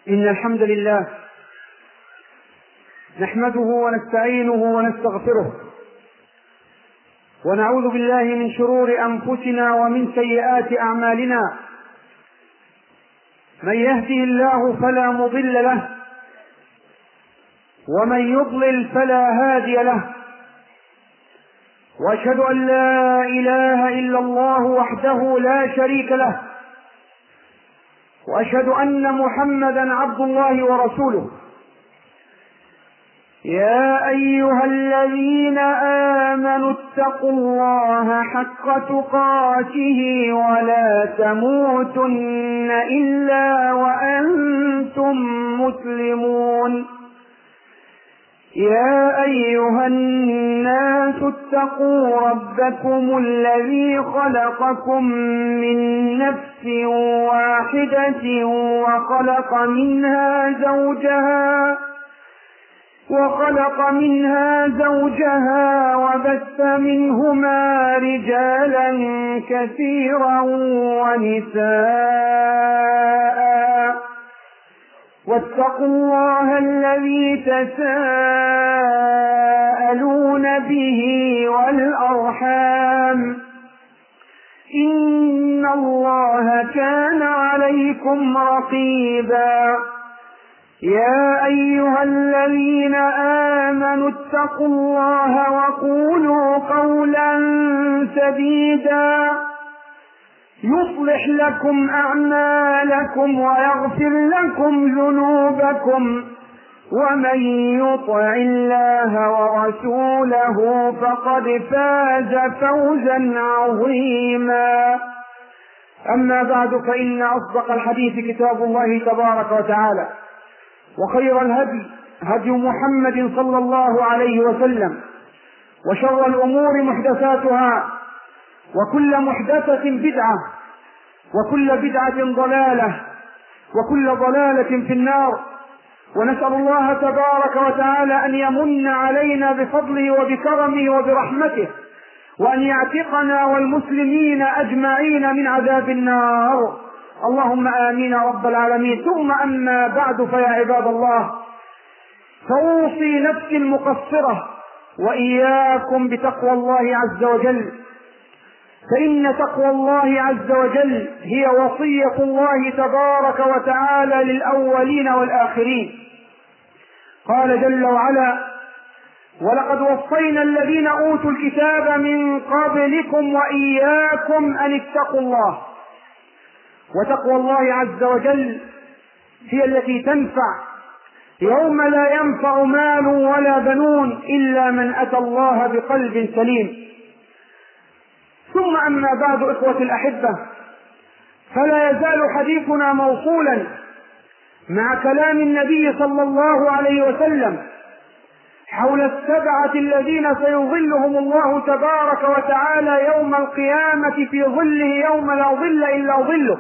إن الحمد لله نحمده ونستعينه ونستغفره ونعوذ بالله من شرور أنفسنا ومن سيئات أعمالنا. من يهده الله فلا مضل له ومن يضلل فلا هادي له، وأشهد أن لا إله إلا الله وحده لا شريك له، وأشهد أن محمدا عبد الله ورسوله. يا أيها الذين آمنوا اتقوا الله حق تقاته ولا تموتن إلا وأنتم مسلمون. يا أيها الناس اتقوا ربكم الذي خلقكم من نفس واحدة وخلق منها زوجها وبث منهما رجالا كثيرا ونساء، واتقوا الله الذي تساءلون به والأرحام، إن الله كان عليكم رقيبا. يا أيها الذين آمنوا اتقوا الله وقولوا قولا سديدا يصلح لكم أعمالكم ويغفر لكم ذنوبكم، ومن يطع الله ورسوله فقد فاز فوزا عظيما. أما بعد، فإن أصدق الحديث كتاب الله تبارك وتعالى، وخير الهدي هدي محمد صلى الله عليه وسلم، وشر الأمور محدثاتها، وكل محدثة بدعة، وكل بدعة ضلالة، وكل ضلالة في النار. ونسأل الله تبارك وتعالى أن يمن علينا بفضله وبكرمه وبرحمته، وأن يعتقنا والمسلمين أجمعين من عذاب النار. اللهم آمين رب العالمين. ثم أما بعد، فيا عباد الله، فأوصي نفسي المقصرة وإياكم بتقوى الله عز وجل، فإن تقوى الله عز وجل هي وصية الله تبارك وتعالى للأولين والآخرين. قال جل وعلا: ولقد وصينا الذين أوتوا الكتاب من قبلكم وإياكم أن اتقوا الله. وتقوى الله عز وجل هي التي تنفع يوم لا ينفع مال ولا بنون إلا من أتى الله بقلب سليم. ثم أما بعد، إخوة الأحبة، فلا يزال حديثنا موصولا مع كلام النبي صلى الله عليه وسلم حول السبعة الذين سيظلهم الله تبارك وتعالى يوم القيامة في ظله يوم لا ظل إلا ظله.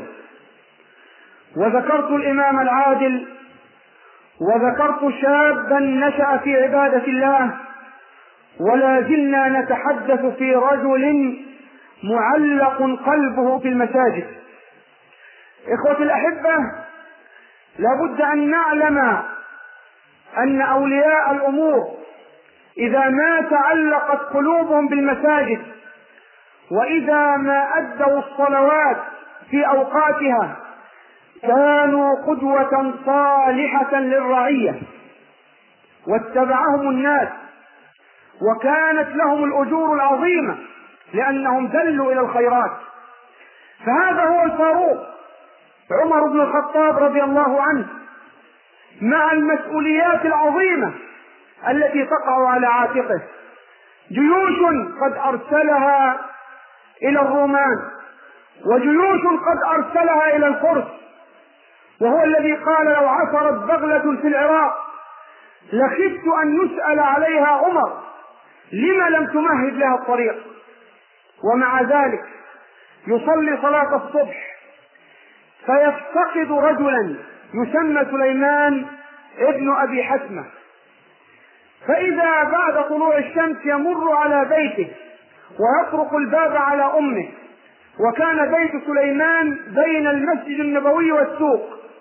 وذكرت الإمام العادل، وذكرت شابا نشأ في عبادة الله، ولا زلنا نتحدث في رجل معلق قلبه في المساجد. إخوة الأحبة، لابد أن نعلم أن أولياء الأمور إذا ما تعلقت قلوبهم بالمساجد، وإذا ما أدوا الصلوات في أوقاتها، كانوا قدوة صالحة للرعية واتبعهم الناس، وكانت لهم الأجور العظيمة لأنهم دلوا إلى الخيرات. فهذا هو الفاروق عمر بن الخطاب رضي الله عنه، مع المسؤوليات العظيمة التي تقع على عاتقه، جيوش قد أرسلها إلى الرومان، وجيوش قد أرسلها إلى الفرس، وهو الذي قال: لو عثرت بغلة في العراق لخفت أن يسأل عليها عمر لما لم تمهد لها الطريق. ومع ذلك يصلي صلاة الصبح، فيفتقد رجلا يسمى سليمان ابن أبي حسمة، فإذا بعد طلوع الشمس يمر على بيته ويطرق الباب على أمه، وكان بيت سليمان بين المسجد النبوي والسوق،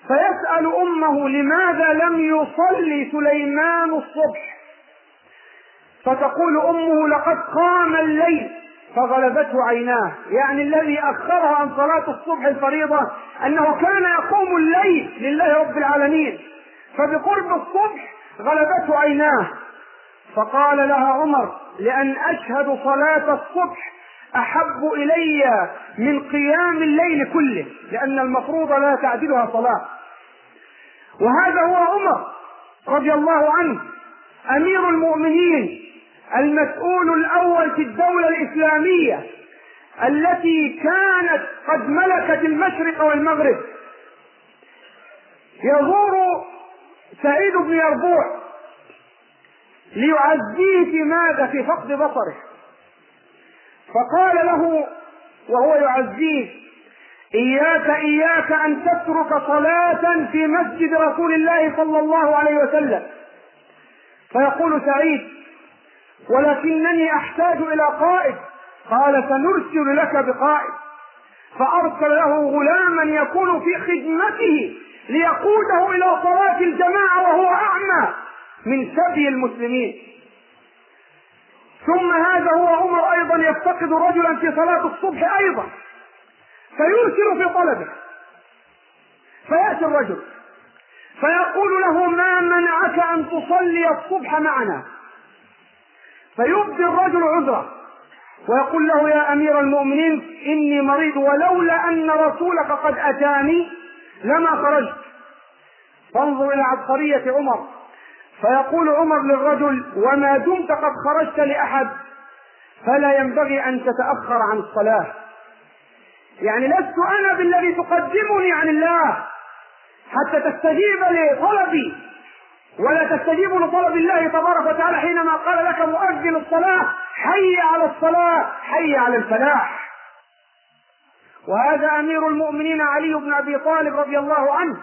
فيسأل أمه لماذا لم يصلي سليمان الصبح، فتقول أمه لقد قام الليل فغلبته عيناه، يعني الذي أخرها عن صلاة الصبح الفريضة أنه كان يقوم الليل لله رب العالمين، فبقرب الصبح غلبته عيناه. فقال لها عمر: لأن أشهد صلاة الصبح أحب إلي من قيام الليل كله، لأن المفروض لا تعدلها صلاة. وهذا هو عمر رضي الله عنه أمير المؤمنين، المسؤول الأول في الدولة الإسلامية التي كانت قد ملكت المشرق والمغرب. يزور سعيد بن يربوع ليعزيه في ماذا؟ في فقد بصره. فقال له وهو يعزيه: إياك أن تترك صلاة في مسجد رسول الله صلى الله عليه وسلم. فيقول سعيد: ولكنني أحتاج إلى قائد. قال: سنرسل لك بقائد. فأرسل له غلاما يكون في خدمته ليقوده إلى صلاة الجماعة وهو أعمى من سبي المسلمين. ثم هذا هو عمر أيضا يفتقد رجلا في صلاة الصبح أيضا، فيرسل في طلبه. فيأتي الرجل فيقول له: ما منعك أن تصلي الصبح معنا؟ فيبدي الرجل عذره ويقول له: يا أمير المؤمنين إني مريض، ولولا أن رسولك قد أتاني لما خرجت. فانظر إلى عبقرية عمر. فيقول عمر للرجل: وما دمت قد خرجت لأحد فلا ينبغي أن تتأخر عن الصلاة. يعني لست أنا بالذي تقدمني عن الله حتى تستجيب لطلبي ولا تستجيب لطلب الله تبارك وتعالى حينما قال لك مؤذن الصلاة: حي على الصلاة، حي على الفلاح. وهذا أمير المؤمنين علي بن أبي طالب رضي الله عنه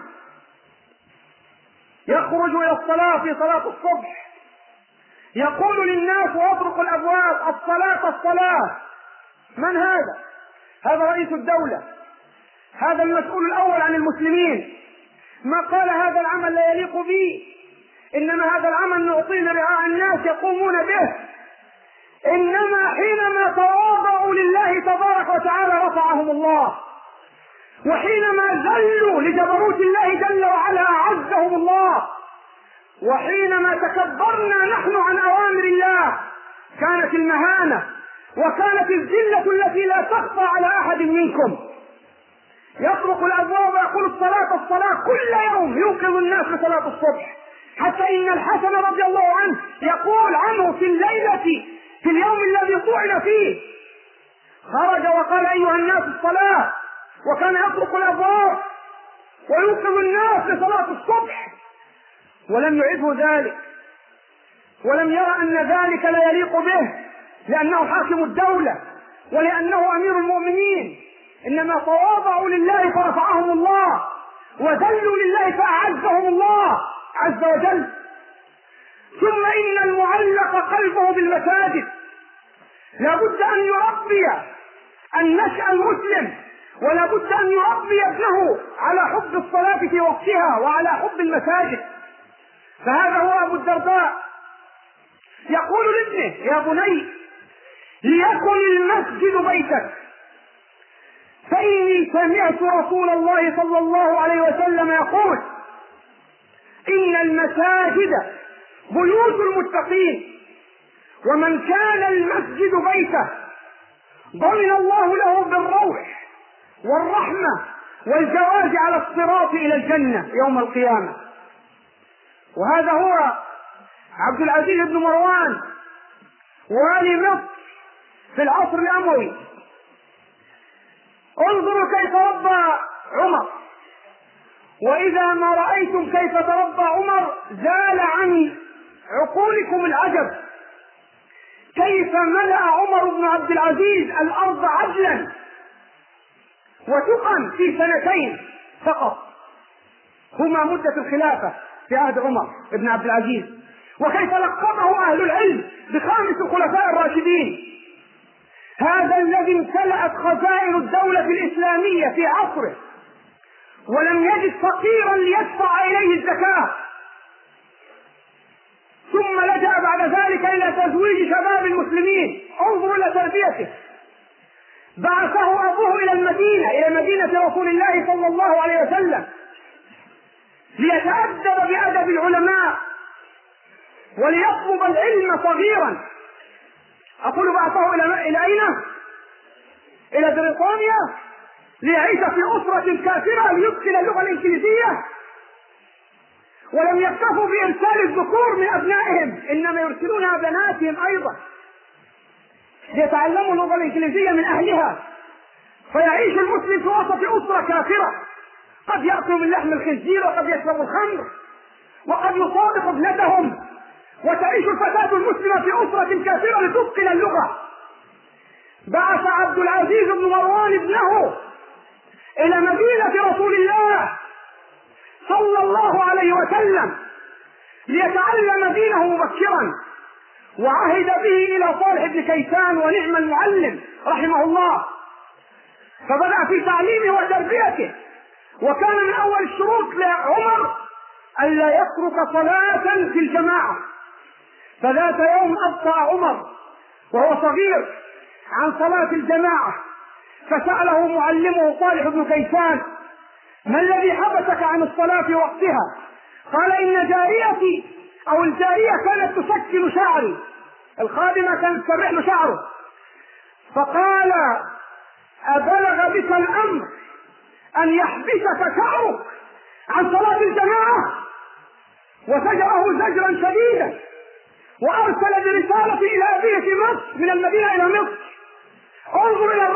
يخرج إلى الصلاة في صلاة الصبح، يقول للناس ويطرق الأبواب: الصلاة الصلاة. من هذا؟ هذا رئيس الدولة، هذا المسؤول الأول عن المسلمين. ما قال هذا العمل لا يليق بي، إنما هذا العمل نعطيه لرعاء الناس يقومون به. إنما حينما تواضعوا لله تبارك وتعالى رفعهم الله، وحينما ذلوا لجبروت الله جل وعلا أعزهم الله، وحينما تكبرنا نحن عن أوامر الله كانت المهانة وكانت الذلة التي لا تخفى على أحد منكم. يطرق الأبواب ويقول: الصلاة الصلاة، كل يوم يوقظ الناس لصلاة الصبح، حتى إن الحسن رضي الله عنه يقول عنه في الليلة في اليوم الذي طعن فيه خرج وقال: أيها الناس الصلاة، وكان يطرق الأبواب ويوقظ الناس لصلاة الصبح. ولم يعده ذلك، ولم يرى أن ذلك لا يليق به لأنه حاكم الدولة ولأنه أمير المؤمنين، إنما تواضعوا لله فرفعهم الله، وذلوا لله فأعزهم الله عز وجل. ثم إن المعلق قلبه بالمساجد لابد أن يربي النشأ المسلم، ولابد أن يربي ابنه على حب الصلاة في وقتها وعلى حب المساجد. فهذا هو أبو الدرداء يقول لابنه: يا بني، ليكن المسجد بيتك، فإني سمعت رسول الله صلى الله عليه وسلم يقول: إن المساجد بيوت المتقين، ومن كان المسجد بيته ضمن الله له بالروح والرحمة والجواز على الصراط إلى الجنة يوم القيامة. وهذا هو عبد العزيز بن مروان والي مصر في العصر الأموي. انظروا كيف ربى عمر، وإذا ما رأيتم كيف تربى عمر زال عن عقولكم العجب. كيف ملأ عمر بن عبد العزيز الأرض عدلا وتقا في سنتين فقط، هما مدة الخلافة في عهد عمر بن عبد العزيز. وكيف لقبه أهل العلم بخامس الخلفاء الراشدين. هذا الذي امتلأت خزائن الدولة الإسلامية في عصره، ولم يجد فقيرا ليدفع إليه الزكاة، ثم لجأ بعد ذلك إلى تزويج شباب المسلمين. انظروا إلى تربيته. بعثه أبوه إلى المدينة، إلى مدينة رسول الله صلى الله عليه وسلم، ليتأدب بأدب العلماء وليطلب العلم صغيرا. أقول بعثه إلى أين؟ إلى بريطانيا ليعيش في أسرة كافرة ليدخل اللغة الإنجليزية. ولم يكتفوا بإرسال الذكور من أبنائهم، إنما يرسلون بناتهم أيضا ليتعلموا اللغة الإنجليزية من أهلها. فيعيش المسلم في وسط أسرة كافرة، قد يأكل من لحم الخنزير وقد يشرب الخمر وقد يصادق ابنتهم، وتعيش الفتاة المسلمة في أسرة كافرة لتتقن اللغة. بعث عبد العزيز بن مروان ابنه إلى مدينة رسول الله صلى الله عليه وسلم ليتعلم دينه مبكرا، وعهد به إلى صالح بن كيسان ونعم المعلم رحمه الله، فبدأ في تعليمه وتربيته. وكان من أول الشروط لعمر ألا يترك صلاة في الجماعة. فذات يوم أبطأ عمر وهو صغير عن صلاة الجماعة، فسأله معلمه صالح بن كيسان: ما الذي حبسك عن الصلاة في وقتها؟ قال: إن جاريتي أو الجارية كانت تسكن شعري، الخادمة كانت تسرح له شعره. فقال: أبلغ بك الأمر أن يحبسك شعرك عن صلاة الجماعة؟ وزجره زجرا شديدا، وأرسل برسالة إلى أبيه في مصر من المدينة إلى مصر. انظر إلى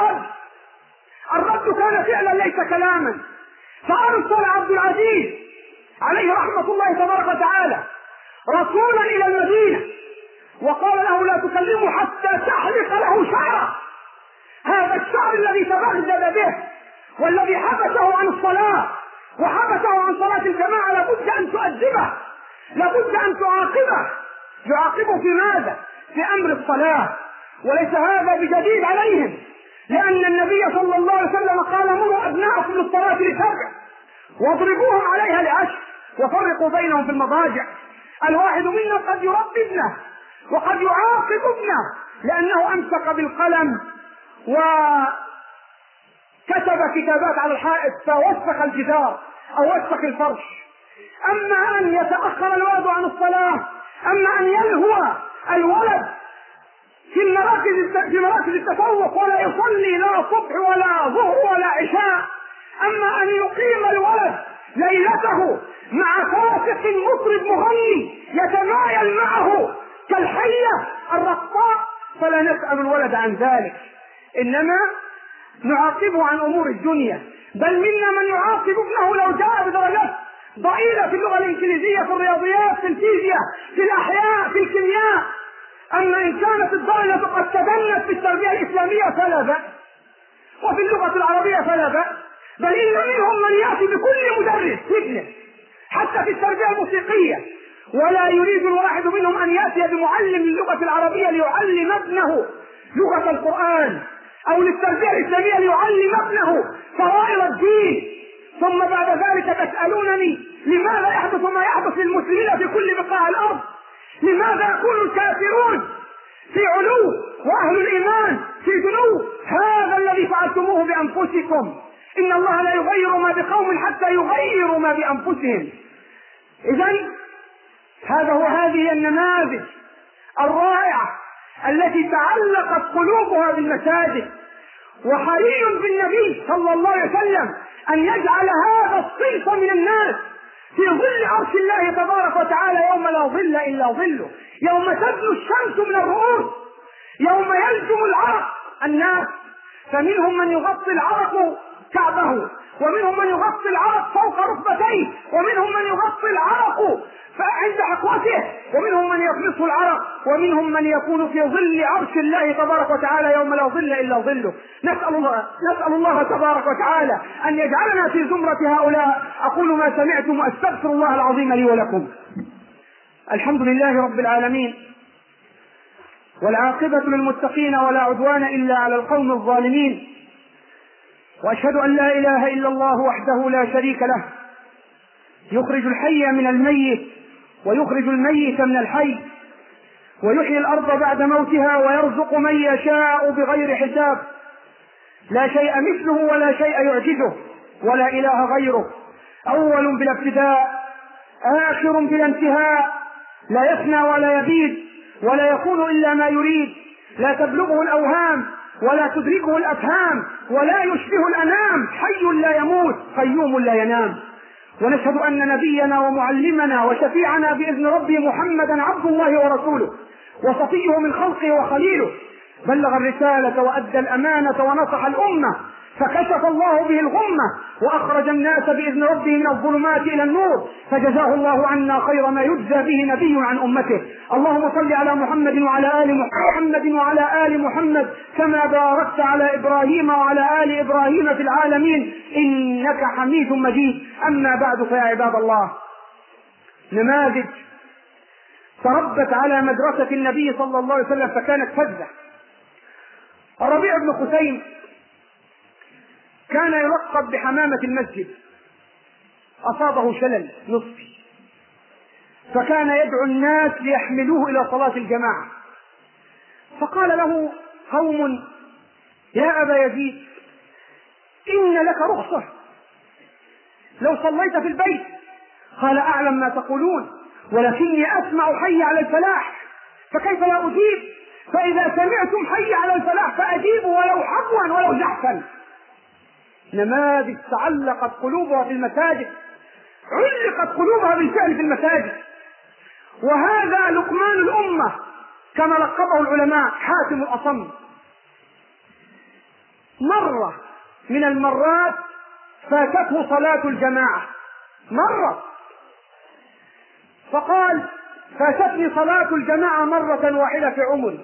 الرد كان فعلا ليس كلاما. فأرسل عبد العزيز عليه رحمة الله تبارك وتعالى رسولا إلى المدينة وقال له: لا تكلمه حتى تحلق له شعره. هذا الشعر الذي تبغدد به والذي حبسه عن الصلاة وحبسه عن صلاة الجماعة لابد أن تؤدبه، لابد أن تعاقبه. يعاقبه في ماذا؟ في أمر الصلاة. وليس هذا بجديد عليهم، لأن النبي صلى الله عليه وسلم قال: مروا أبناءكم للصلاة ل7 واضربوهم عليها ل10 وفرقوا بينهم في المضاجع. الواحد منا قد يربي ابنه وقد يعاقب ابنه لأنه أمسك بالقلم وكتب كتابات على الحائط فوسخ الجدار أو وسخ الفرش. أما أن يتأخر الولد عن الصلاة، أما أن يلهو الولد في مراكز التفوق ولا يصلي لا صبح ولا ظهر ولا عشاء، أما أن يقيم الولد ليلته مع فاسق مطرب مغني يتمايل معه كالحية الرقاء، فلا نسأل الولد عن ذلك، إنما نعاقبه عن أمور الدنيا. بل منا من يعاقب ابنه لو جاء بدرجات ضئيلة في اللغة الإنجليزية، في الرياضيات، في الفيزياء، في الأحياء، في الكيمياء. أما إن كانت الدرجة قد تدنت في التربية الإسلامية فلا بأس، وفي اللغة العربية فلا بأس. بل إن منهم من يأتي بكل مدرس ابنه حتى في التربية الموسيقية، ولا يريد الواحد منهم أن يأتي بمعلم للغة العربية ليعلم ابنه لغة القرآن، أو للتربية الإسلامية ليعلم ابنه فرائض الدين. ثم بعد ذلك تسألونني لماذا يحدث ما يحدث للمسلمين في كل بقاع الأرض؟ لماذا يكون الكافرون في علو وأهل الإيمان في دنو؟ هذا الذي فعلتموه بأنفسكم. إن الله لا يغير ما بقوم حتى يغيروا ما بأنفسهم. إذن هذه النماذج الرائعة التي تعلقت قلوبها بالمساجد. وحري بالنبي صلى الله عليه وسلم أن يجعل هذا الصنف من الناس في ظل عرش الله تبارك وتعالى يوم لا ظل إلا ظله، يوم تدنو الشمس من الرؤوس، يوم يلجم العرق الناس. فمنهم من يغطي العرق كعبه، ومنهم من يغطي العرق فوق ركبتيه، ومنهم من يغطي العرق عند حقوته، ومنهم من يطمسه العرق، ومنهم من يكون في ظل عرش الله تبارك وتعالى يوم لا ظل إلا ظله. نسأل الله تبارك وتعالى أن يجعلنا في زمرة هؤلاء. أقول ما سمعتم وأستغفر الله العظيم لي ولكم. الحمد لله رب العالمين، والعاقبة للمتقين ولا عدوان إلا على القوم الظالمين. وأشهد أن لا إله إلا الله وحده لا شريك له، يخرج الحي من الميت ويخرج الميت من الحي، ويحيي الأرض بعد موتها ويرزق من يشاء بغير حساب، لا شيء مثله ولا شيء يعجزه ولا إله غيره، أول بلا ابتداء آخر بلا انتهاء، لا يفنى ولا يبيد ولا يكون إلا ما يريد، لا تبلغه الأوهام ولا تدركه الأفهام ولا يشبه الأنام، حي لا يموت قيوم لا ينام. ونشهد أن نبينا ومعلمنا وشفيعنا بإذن ربه محمدا عبد الله ورسوله وصفيه من خلقه وخليله، بلغ الرسالة وأدى الأمانة ونصح الأمة، فكشف الله به الغمة وأخرج الناس بإذن ربه من الظلمات إلى النور، فجزاه الله عنا خير ما يجزى به نبي عن أمته. اللهم صل على محمد وعلى آل محمد كما باركت على إبراهيم وعلى آل إبراهيم في العالمين إنك حميد مجيد. أما بعد، فيا عباد الله، نماذج تربت على مدرسة النبي صلى الله عليه وسلم فكانت فذة. الربيع بن خثيم كان يلقب بحمامة المسجد، أصابه شلل نصفي، فكان يدعو الناس ليحملوه إلى صلاة الجماعة، فقال له قوم: يا أبا يزيد، إن لك رخصة لو صليت في البيت. قال: أعلم ما تقولون، ولكني أسمع حي على الفلاح، فكيف لا أجيب؟ فإذا سمعتم حي على الفلاح فأجيبوا ولو حبوا ولو زحفا. نماذج تعلقت قلوبها في المساجد، علقت قلوبها بالفعل في المساجد. وهذا لقمان الأمة كما لقبه العلماء، حاتم الأصم. مرة من المرات فاتته صلاة الجماعة، مرة، فقال: فاتتني صلاة الجماعة مرة واحدة في عمري،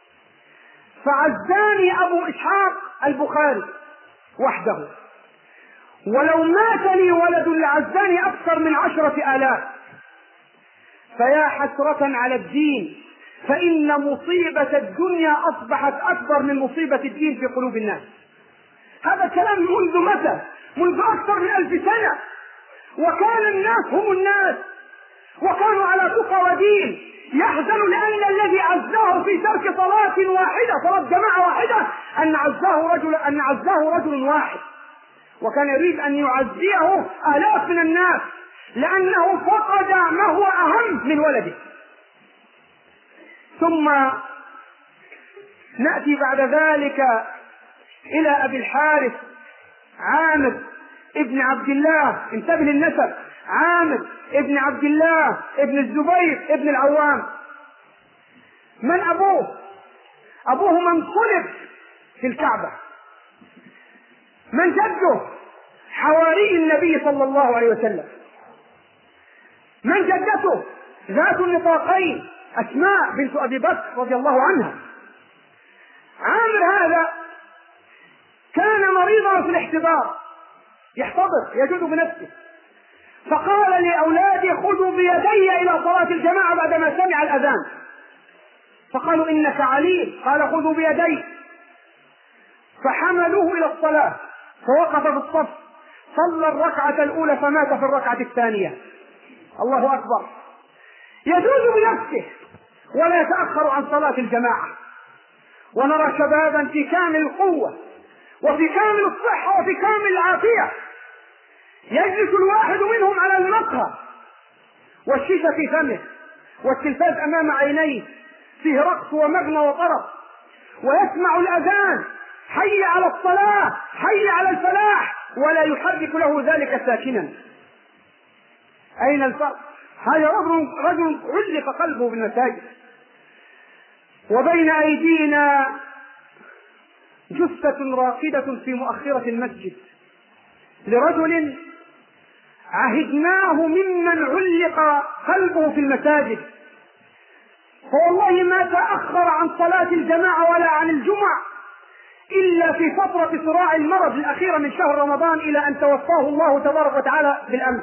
فعزاني أبو إسحاق البخاري وحده، ولو مات لي ولد لعزاني أكثر من 10,000. فيا حسرة على الدين، فإن مصيبة الدنيا أصبحت أكبر من مصيبة الدين في قلوب الناس. هذا الكلام منذ متى؟ منذ أكثر من 1000 سنة، وكان الناس هم الناس، وكانوا على تقى ودين. يحزن لأن الذي عزاه في ترك صلاة واحدة، صلاة جماعة واحدة، أن عزاه رجل واحد، وكان يريد أن يعزيه آلاف من الناس، لأنه فقد ما هو أهم من ولده. ثم نأتي بعد ذلك إلى أبي الحارث عامر ابن عبد الله، انتبه للنسب، عامر ابن عبد الله ابن الزبير ابن العوام. من أبوه؟ أبوه من صلب في الكعبة. من جده؟ حواري النبي صلى الله عليه وسلم. من جدته؟ ذات النطاقين، أسماء بنت أبي بكر رضي الله عنها. عامر هذا كان مريضا في الاحتضار، يحتضر يجود بنفسه، فقال لأولاده: خذوا بيدي إلى صلاة الجماعة بعدما سمع الأذان. فقالوا: إنك عليم. قال: خذوا بيدي. فحملوه إلى الصلاة، فوقف في الصف، صلى الركعة الأولى فمات في الركعة الثانية. الله أكبر. يجوز بنفسه ولا يتأخر عن صلاة الجماعة. ونرى شبابا في كامل القوة وفي كامل الصحة وفي كامل العافية، يجلس الواحد منهم على المقهى والشيشة في فمه والتلفاز أمام عينيه، فيه رقص ومغنى وطرب، ويسمع الأذان: حي على الصلاة، حي على الفلاح، ولا يحرك له ذلك ساكنا. أين الفرق؟ هذا رجل علق قلبه بالمساجد. وبين أيدينا جثة راقدة في مؤخرة المسجد لرجل عهدناه ممن علق قلبه في المساجد، فوالله ما تأخر عن صلاة الجماعة ولا عن الجمعة إلا في فترة صراع المرض الأخيرة من شهر رمضان، إلى أن توفاه الله تبارك وتعالى بالأمس.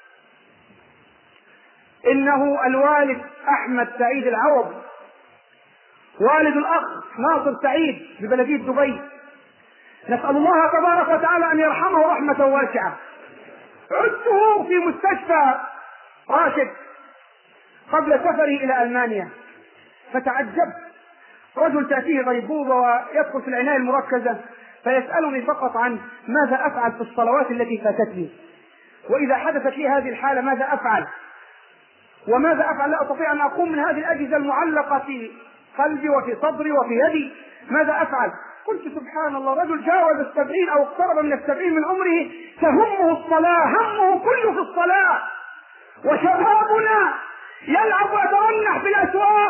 إنه الوالد أحمد سعيد العوض، والد الأخ ناصر سعيد ببلدية دبي، نسأل الله تبارك وتعالى أن يرحمه رحمة واسعة. عدته في مستشفى راشد قبل سفري إلى ألمانيا، فتعجبت. رجل تأتيه غيبوبة ويدخل في العناية المركزة فيسألني فقط عن ماذا أفعل في الصلوات التي فاتتني، وإذا حدثت لي هذه الحالة ماذا أفعل، وماذا أفعل. لا أستطيع أن أقوم من هذه الأجهزة المعلقة في قلبي وفي صدري وفي يدي، ماذا أفعل؟ قلت سبحان الله، رجل جاوز 70 أو اقترب من 70 من عمره تهمه الصلاة، همه كله في الصلاة، وشبابنا يلعب ويترنح في الأسواق.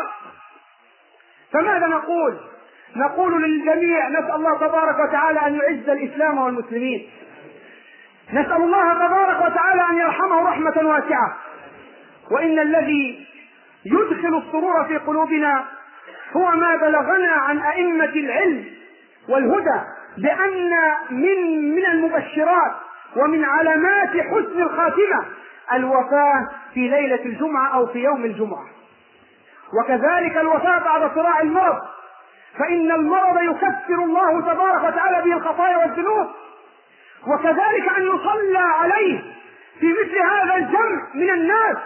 فماذا نقول؟ نقول للجميع نسأل الله تبارك وتعالى أن يعز الإسلام والمسلمين، نسأل الله تبارك وتعالى أن يرحمه رحمة واسعة. وإن الذي يدخل السرور في قلوبنا هو ما بلغنا عن أئمة العلم والهدى بأن من المبشرات ومن علامات حسن الخاتمة الوفاة في ليلة الجمعة أو في يوم الجمعة، وكذلك الوفاة بعد صراع المرض، فإن المرض يكفر الله تبارك وتعالى به الخطايا والذنوب، وكذلك أن يصلى عليه في مثل هذا الجمع من الناس،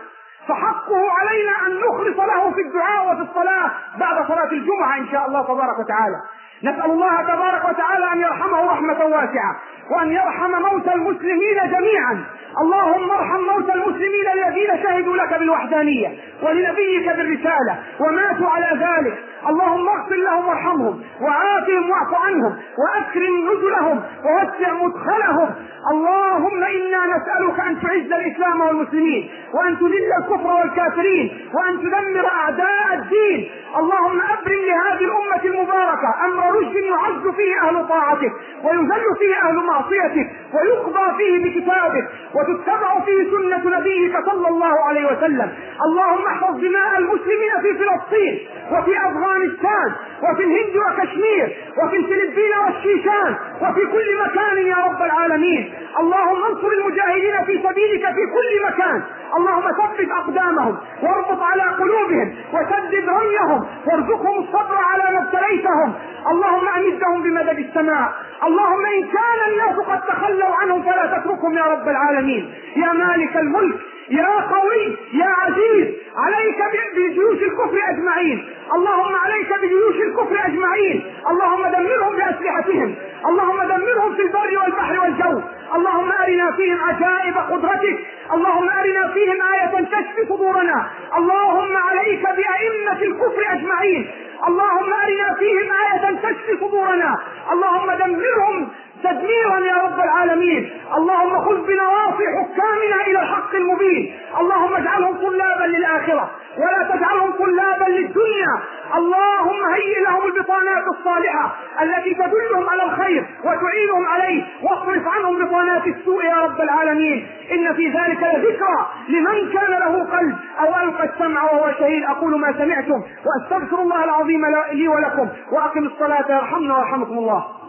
فحقه علينا أن نخلص له في الدعاء وفي الصلاة بعد صلاة الجمعة إن شاء الله تبارك وتعالى. نسأل الله تبارك وتعالى أن يرحمه رحمة واسعة، وأن يرحم موتى المسلمين جميعا. اللهم ارحم موتى المسلمين الذين شهدوا لك بالوحدانية ولنبيك بالرسالة وماتوا على ذلك. اللهم اغفر لهم وارحمهم وعافهم واعف عنهم وأكرم نزلهم ووسع مدخلهم. اللهم إنا نسألك أن تعز الإسلام والمسلمين، وأن تذل الكفر والكافرين، وأن تدمر أعداء الدين. اللهم أبرم لهذه الأمة المباركة أمر رشد يعز فيه أهل طاعتك ويذل فيه أهل معصيتك ويقضى فيه بكتابك وتتبع فيه سنة نبيك صلى الله عليه وسلم. اللهم احفظ دماء المسلمين في فلسطين وفي أفغانستان وفي الهند وكشمير وفي الفلبين والشيشان وفي كل مكان يا رب العالمين. اللهم انصر المجاهدين في سبيلك في كل مكان. اللهم ثبت أقدامهم واربط على قلوبهم وسدد رميهم وارزقهم الصبر على ما ابتليتهم. اللهم أمدهم بمدد السماء. اللهم إن كان الناس قد تخلوا عنهم فلا تتركهم يا رب العالمين. يا مالك الملك يا قوي يا عزيز، عليك بجيوش الكفر أجمعين. اللهم عليك بجيوش الكفر أجمعين. اللهم دمرهم بأسلحتهم. اللهم دمرهم في البر والبحر والجو. اللهم أرنا فيهم عجائب قدرتك. اللهم أرنا فيهم آية تشفي صدورنا. اللهم عليك بأئمة الكفر أجمعين. اللهم أرنا فيهم آية تشفي صدورنا. اللهم دمرهم تدميرا يا رب العالمين. اللهم خذ بنواصي حكامنا إلى الحق المبين. اللهم اجعلهم طلابا للآخرة ولا تجعلهم طلابا للدنيا. اللهم هيئ لهم البطانات الصالحة التي تدلهم على الخير وتعينهم عليه، واصرف عنهم بطانات السوء يا رب العالمين. إن في ذلك لذكرى لمن كان له قلب أو ألقى السمع وهو شهيد. أقول ما سمعتم وأستغفر الله العظيم لي ولكم، وأقم الصلاة يرحمنا ويرحمكم الله.